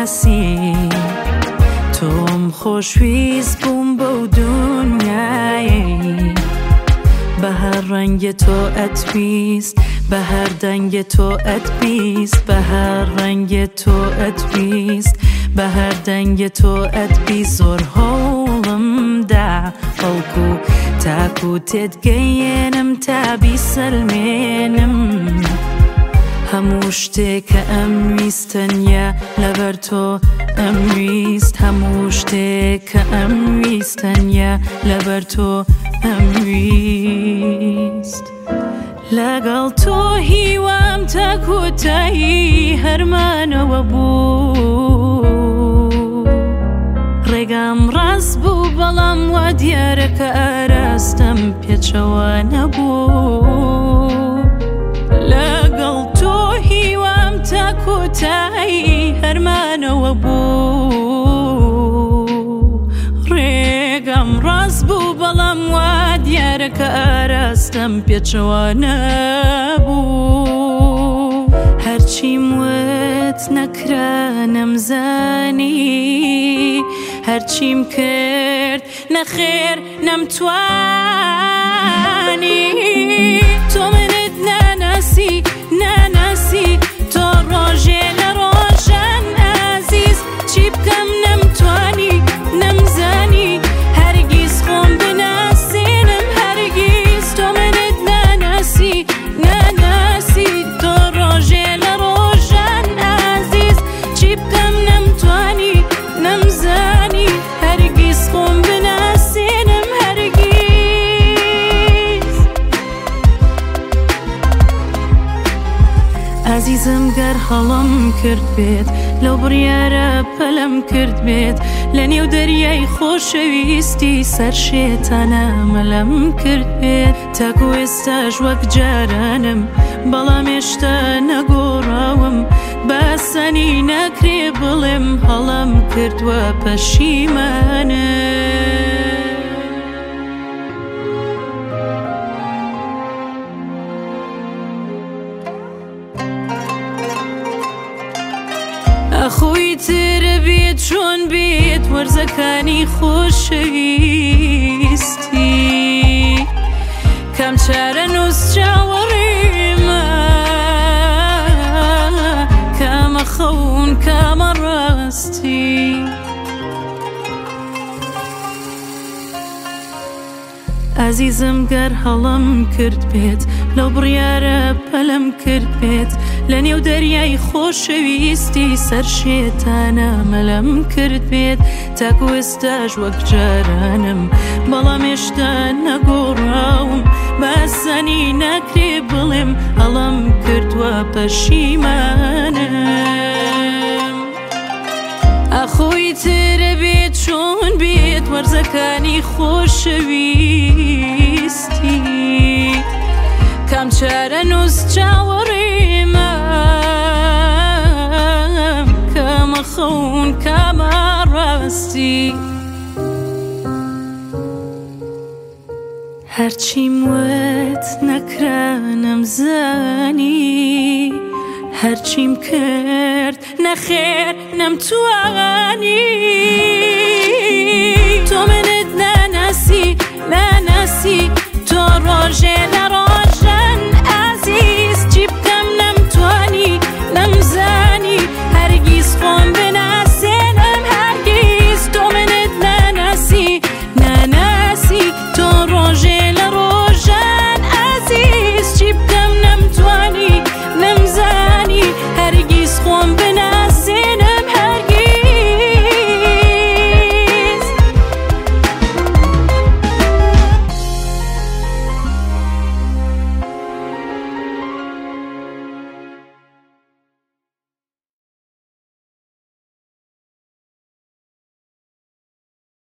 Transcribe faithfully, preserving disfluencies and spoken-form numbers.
نەناسی تۆم خۆشویست بووم بەو دونیایی بە هەر ڕەنگە تۆ ئەتویست بە هەر دەنگە تۆ ئەتبیست بە هەر ڕەنگە تۆ ئەتویست بە هەر دەنگە تۆ ئەتبیست زۆر هەوڵمدا بەڵکو تاکو تێتگەیەنم تا بیسەلمێنم هەموو شتێک کە ئەم ویستەنیە لەبەر تۆ ئەم ویست هەموو شتێک کە ئەم ویستەنیە لەبەر تۆ ئەم ویست لەگەڵ تۆ هیوام تا کۆتایی هەرمانەوە بوو ڕێگام ڕاست بوو بەڵام وا دیارە کە ئاراستەم پێچەوە نەبوو لەگەڵ تۆ هیوام تا کۆتایی هەرمانەوە بوو ڕێگام ڕاست بوو بەڵام وا دیارە کە ئاراستەم پێچەوە نەبوو هەرچیم وت نەکرا نەمزانی هەرچیم کرد نەخێر نەمتوانی تۆ منت ناناسی ناناسی تۆ ڕۆژێ لە ڕۆژان ئازیز چی بکەم نەمتوانی نەمزانی هەرگیز خۆم بناسێنم هەرگیز تۆ منت ناناسی ناناسی تۆ ڕۆژێ لە ڕۆژان ئازیز چی بکەم نەمتوانی نەمزانی هەرگیز خۆم بناسێنم هەرگیز ئازیزم گەر هەڵم کرد بێت لەو بڕیارە پەلەم کرد بێت لە نێو دەریای خۆشەویستی سەر شێتانە مەلەم کرد بێت تاکو ئێستاش وەک جارانم بەڵام هێشتا نەگۆڕاوم باسەنی نەکرێ بڵێم هەڵم کردووە پەشیمانم ئەخۆی ترە بێت چۆن بێت وەرزەکانی خۆشەویستی کەم چارە نووس چاوەڕێمە کامە خەون کامە ڕاستی ئازیزم گەر هەڵم کرد بێت لەو بڕیارە پەلەم کرد بێت لە نێو دەریای خۆشەویستی سەر شێتانە مەلەم کرد بێت تاکو ئێستاش وەک جارانم بەڵام هێشتا نەگۆڕاوم باسەنی نەکرێ بڵێم هەڵم کردووە پەشیمانم ئەخۆی ترە بێت چۆن بێت وەرزەکانی خۆشەویستی کام چارە نووس چاوەڕێمە کامە خەون کامە ڕاستی هەرچیم وت نەکرا نەمزانی هەرچیم کرد نەخێر نەمتوانی